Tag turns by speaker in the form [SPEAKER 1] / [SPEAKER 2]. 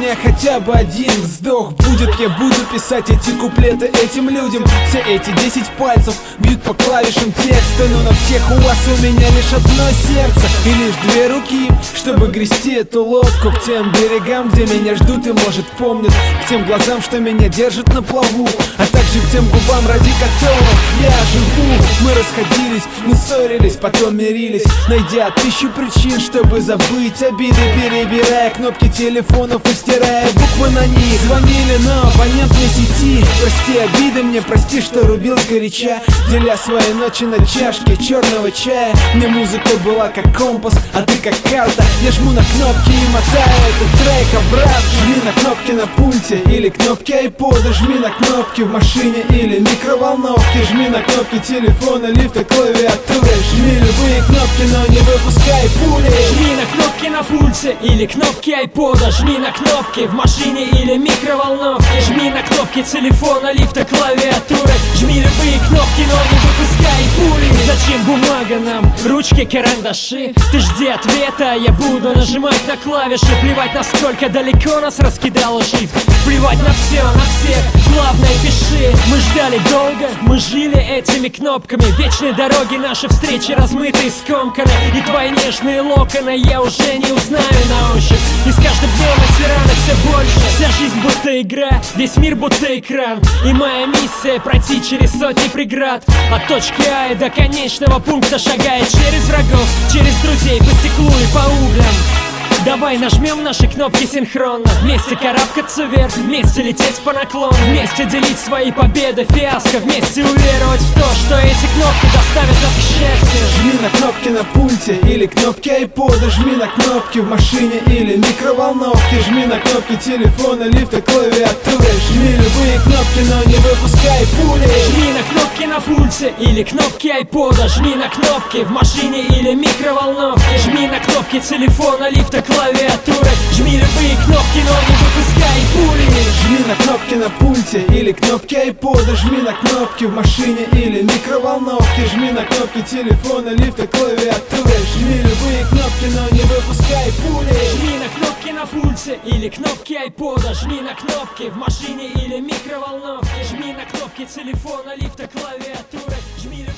[SPEAKER 1] меня хотя бы один вздох будет, я буду писать эти куплеты этим людям. Все эти 10 пальцев бьют по клавишам текста, но на всех у вас у меня лишь одно сердце и лишь 2 руки, чтобы грести эту лодку к тем берегам, где меня ждут и, может, помнят, к тем глазам, что меня держат на плаву, а также к тем губам, ради которых я живу. Мы расходились, мы ссорились, потом мирились, найдя 1000 причин, чтобы забыть обиды, перебирая кнопки телефонов и стирая буквы на них. Звонили, но абонентной сети. Прости обиды мне, прости, что рубил сгоряча, деля свои ночи на чашке черного чая. Мне музыка была как компас, а ты как карта. Я жму на кнопки и мотаю этот трек обратно. Жми на кнопки на пульте или кнопки айпода, жми на кнопки в машине или микроволновке, жми на кнопки телефона, лифта, клавиатуры. Жми любые кнопки, но не выпускай пули.
[SPEAKER 2] Жми на кнопки на пульте или кнопки айпода, жми на кнопки в машине или микроволновке, жми на кнопки телефона, лифта, клавиатуры. Жми любые кнопки, но не выпускай пули. Зачем бумага нам, ручки, карандаши? Ты жди ответа, я буду нажимать на клавиши. Плевать, насколько далеко нас раскидала жизнь, плевать на все, на всех, главное пиши. Мы ждали долго, мы жили этими кнопками. Вечные дороги, наши встречи размыты и скомканы, и твои нежные локоны я уже не узнаю на ощупь. И с каждым днем эти раны все больше. Вся жизнь будто игра, весь мир будто экран, и моя миссия пройти через сотни преград, от точки А и до конечного пункта, шагая через врагов, через друзей, по стеклу и по углям. Давай нажмем наши кнопки синхронно, вместе карабкаться вверх, вместе лететь по наклону, вместе делить свои победы, фиаско, вместе уверовать в то, что эти кнопки доставят нас к счастью.
[SPEAKER 1] Жми на кнопки на пульте или кнопки айпода, жми на кнопки в машине или микроволновке, жми на кнопки телефона, лифта, клавиатуры. Жми любые кнопки, но не выпускай пули.
[SPEAKER 2] Жми на кнопки на пульте или кнопки айпода, жми на кнопки в машине или микроволновке, жми на кнопки телефона, лифта, клавиатуры. Жми любые кнопки, но не выпускай пули.
[SPEAKER 1] Жми на кнопки на пульте или кнопки айпода, жми на кнопки в машине или микроволновке, жми на кнопки телефона, лифта, клавиатуры. Жми любые кнопки, но не выпускай пули.
[SPEAKER 2] Жми на кнопки на пульте или кнопки айпода, жми на кнопки в машине или микроволновке, жми на кнопки телефона, лифта, клавиатуры. Жми